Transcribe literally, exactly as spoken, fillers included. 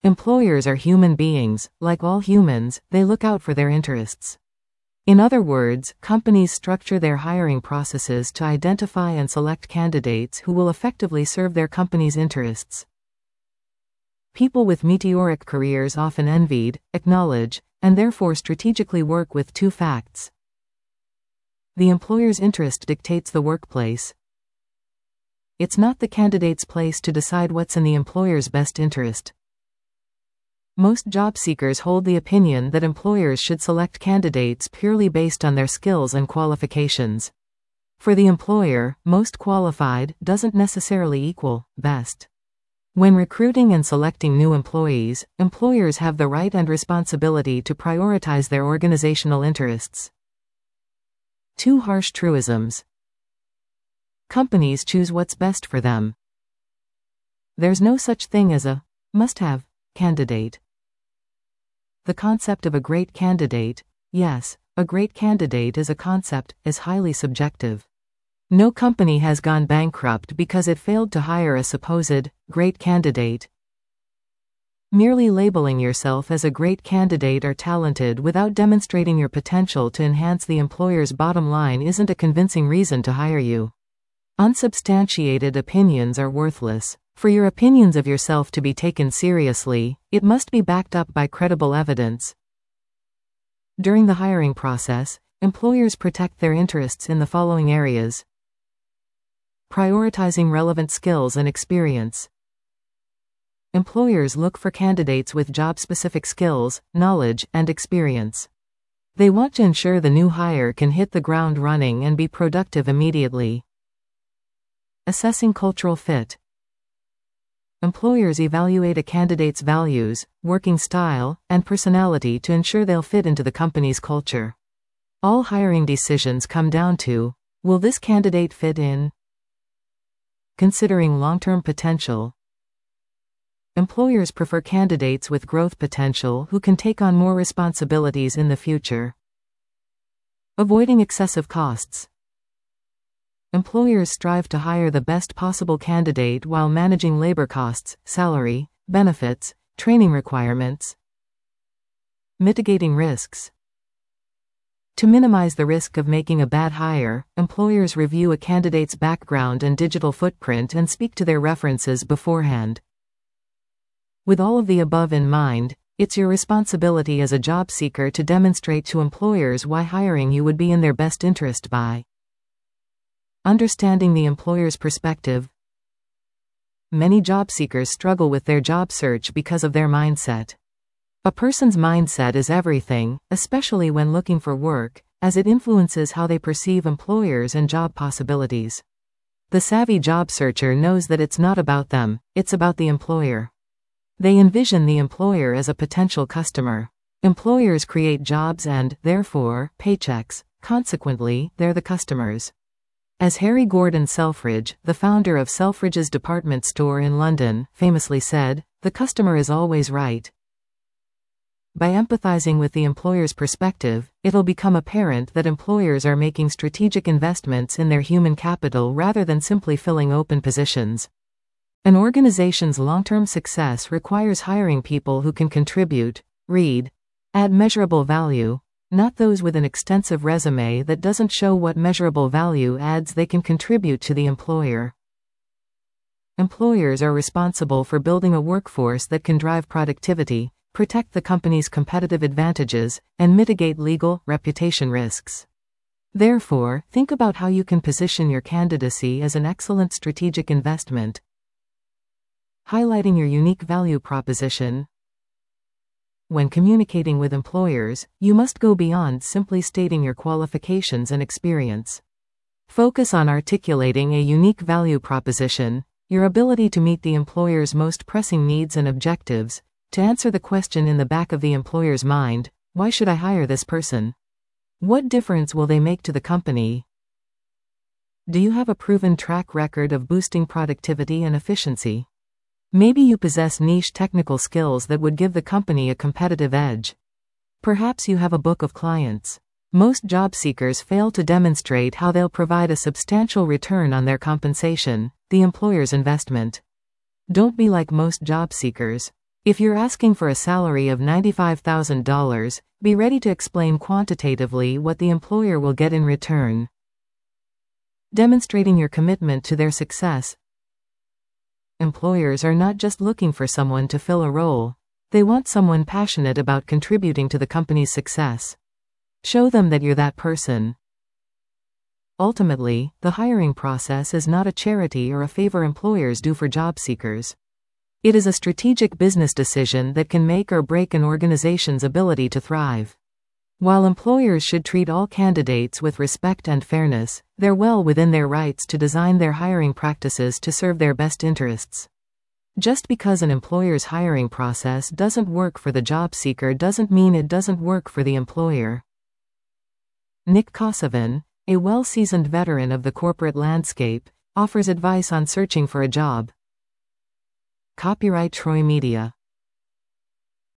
Employers are human beings. Like all humans, they look out for their interests. In other words, companies structure their hiring processes to identify and select candidates who will effectively serve their company's interests. People with meteoric careers often envied, acknowledge, and therefore strategically work with two facts. The employer's interest dictates the workplace. It's not the candidate's place to decide what's in the employer's best interest. Most job seekers hold the opinion that employers should select candidates purely based on their skills and qualifications. For the employer, most qualified doesn't necessarily equal best. When recruiting and selecting new employees, employers have the right and responsibility to prioritize their organizational interests. Two harsh truisms. Companies choose what's best for them. There's no such thing as a must-have candidate. The concept of a great candidate, yes, a great candidate is a concept, is highly subjective. No company has gone bankrupt because it failed to hire a supposed great candidate. Merely labeling yourself as a great candidate or talented without demonstrating your potential to enhance the employer's bottom line isn't a convincing reason to hire you. Unsubstantiated opinions are worthless. For your opinions of yourself to be taken seriously, it must be backed up by credible evidence. During the hiring process, employers protect their interests in the following areas. Prioritizing relevant skills and experience. Employers look for candidates with job-specific skills, knowledge, and experience. They want to ensure the new hire can hit the ground running and be productive immediately. Assessing cultural fit. Employers evaluate a candidate's values, working style, and personality to ensure they'll fit into the company's culture. All hiring decisions come down to, will this candidate fit in? Considering long-term potential. Employers prefer candidates with growth potential who can take on more responsibilities in the future. Avoiding excessive costs. Employers strive to hire the best possible candidate while managing labor costs, salary, benefits, training requirements. Mitigating risks. To minimize the risk of making a bad hire, employers review a candidate's background and digital footprint and speak to their references beforehand. With all of the above in mind, it's your responsibility as a job seeker to demonstrate to employers why hiring you would be in their best interest by understanding the employer's perspective. Many job seekers struggle with their job search because of their mindset. A person's mindset is everything, especially when looking for work, as it influences how they perceive employers and job possibilities. The savvy job searcher knows that it's not about them, it's about the employer. They envision the employer as a potential customer. Employers create jobs and, therefore, paychecks. Consequently, they're the customers. As Harry Gordon Selfridge, the founder of Selfridge's department store in London, famously said, "The customer is always right." By empathizing with the employer's perspective, it'll become apparent that employers are making strategic investments in their human capital rather than simply filling open positions. An organization's long-term success requires hiring people who can contribute, read, add measurable value, not those with an extensive resume that doesn't show what measurable value adds they can contribute to the employer. Employers are responsible for building a workforce that can drive productivity, protect the company's competitive advantages, and mitigate legal, reputation risks. Therefore, think about how you can position your candidacy as an excellent strategic investment. Highlighting your unique value proposition. When communicating with employers, you must go beyond simply stating your qualifications and experience. Focus on articulating a unique value proposition, your ability to meet the employer's most pressing needs and objectives, to answer the question in the back of the employer's mind, why should I hire this person? What difference will they make to the company? Do you have a proven track record of boosting productivity and efficiency? Maybe you possess niche technical skills that would give the company a competitive edge. Perhaps you have a book of clients. Most job seekers fail to demonstrate how they'll provide a substantial return on their compensation, the employer's investment. Don't be like most job seekers. If you're asking for a salary of ninety-five thousand dollars, be ready to explain quantitatively what the employer will get in return. Demonstrating your commitment to their success. Employers are not just looking for someone to fill a role. They want someone passionate about contributing to the company's success. Show them that you're that person. Ultimately, the hiring process is not a charity or a favor employers do for job seekers. It is a strategic business decision that can make or break an organization's ability to thrive. While employers should treat all candidates with respect and fairness, they're well within their rights to design their hiring practices to serve their best interests. Just because an employer's hiring process doesn't work for the job seeker doesn't mean it doesn't work for the employer. Nick Kosovan, a well-seasoned veteran of the corporate landscape, offers advice on searching for a job. Copyright Troy Media.